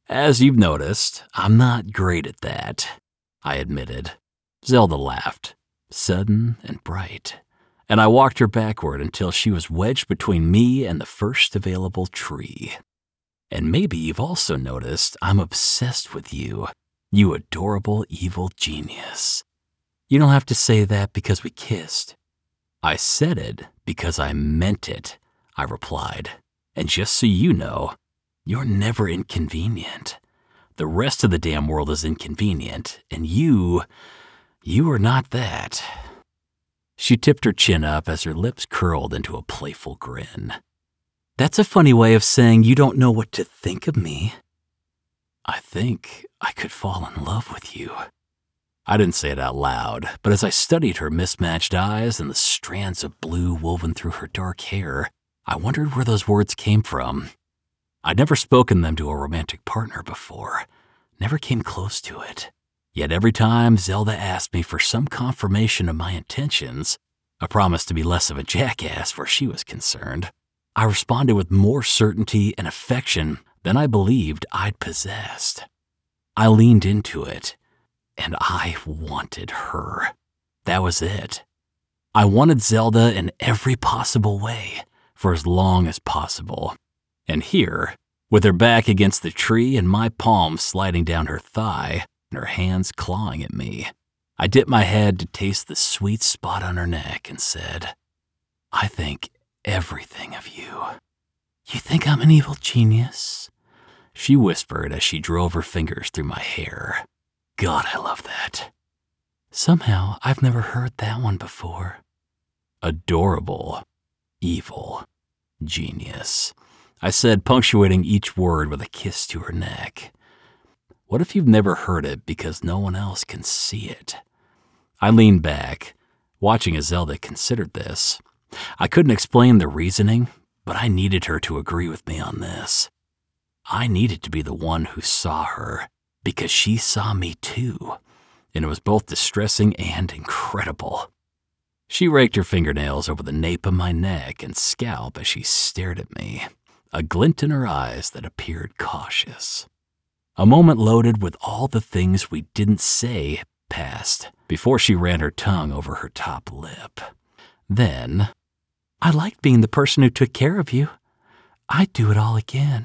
As you've noticed, I'm not great at that, I admitted. Zelda laughed, sudden and bright, and I walked her backward until she was wedged between me and the first available tree. And maybe you've also noticed I'm obsessed with you, you adorable evil genius. You don't have to say that because we kissed. I said it because I meant it, I replied. And just so you know, you're never inconvenient. The rest of the damn world is inconvenient, and you are not that. She tipped her chin up as her lips curled into a playful grin. That's a funny way of saying you don't know what to think of me. I think I could fall in love with you. I didn't say it out loud, but as I studied her mismatched eyes and the strands of blue woven through her dark hair, I wondered where those words came from. I'd never spoken them to a romantic partner before, never came close to it. Yet every time Zelda asked me for some confirmation of my intentions, a promise to be less of a jackass where she was concerned, I responded with more certainty and affection than I believed I'd possessed. I leaned into it, and I wanted her. That was it. I wanted Zelda in every possible way, for as long as possible. And here, with her back against the tree and my palm sliding down her thigh and her hands clawing at me, I dipped my head to taste the sweet spot on her neck and said, I think everything of you. You think I'm an evil genius? She whispered as she drove her fingers through my hair. God, I love that. Somehow, I've never heard that one before. Adorable, evil, genius, I said, punctuating each word with a kiss to her neck. What if you've never heard it because no one else can see it? I leaned back, watching as Zelda considered this. I couldn't explain the reasoning, but I needed her to agree with me on this. I needed to be the one who saw her, because she saw me too, and it was both distressing and incredible. She raked her fingernails over the nape of my neck and scalp as she stared at me, a glint in her eyes that appeared cautious. A moment loaded with all the things we didn't say passed before she ran her tongue over her top lip. Then, I liked being the person who took care of you. I'd do it all again.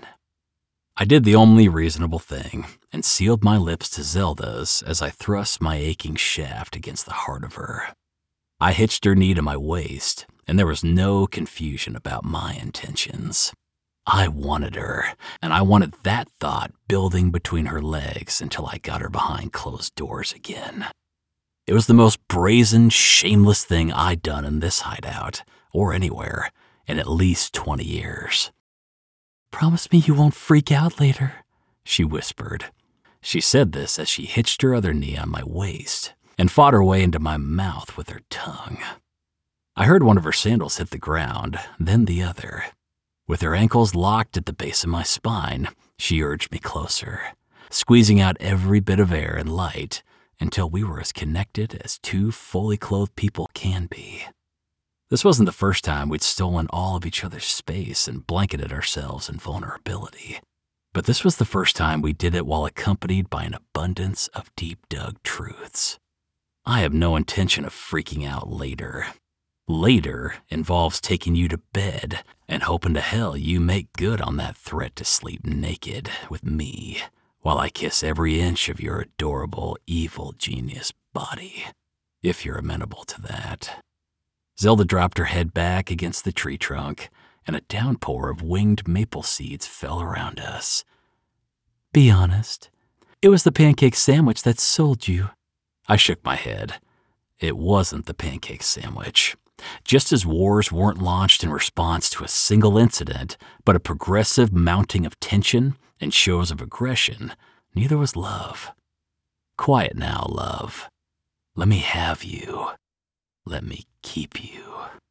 I did the only reasonable thing and sealed my lips to Zelda's as I thrust my aching shaft against the heart of her. I hitched her knee to my waist, and there was no confusion about my intentions. I wanted her, and I wanted that thought building between her legs until I got her behind closed doors again. It was the most brazen, shameless thing I'd done in this hideout, or anywhere, in at least 20 years. Promise me you won't freak out later, she whispered. She said this as she hitched her other knee on my waist and fought her way into my mouth with her tongue. I heard one of her sandals hit the ground, then the other. With her ankles locked at the base of my spine, she urged me closer, squeezing out every bit of air and light until we were as connected as two fully clothed people can be. This wasn't the first time we'd stolen all of each other's space and blanketed ourselves in vulnerability. But this was the first time we did it while accompanied by an abundance of deep-dug truths. I have no intention of freaking out later. Later involves taking you to bed and hoping to hell you make good on that threat to sleep naked with me while I kiss every inch of your adorable, evil genius body, if you're amenable to that. Zelda dropped her head back against the tree trunk, and a downpour of winged maple seeds fell around us. Be honest, it was the pancake sandwich that sold you. I shook my head. It wasn't the pancake sandwich. Just as wars weren't launched in response to a single incident, but a progressive mounting of tension and shows of aggression, neither was love. Quiet now, love. Let me have you. Let me keep you.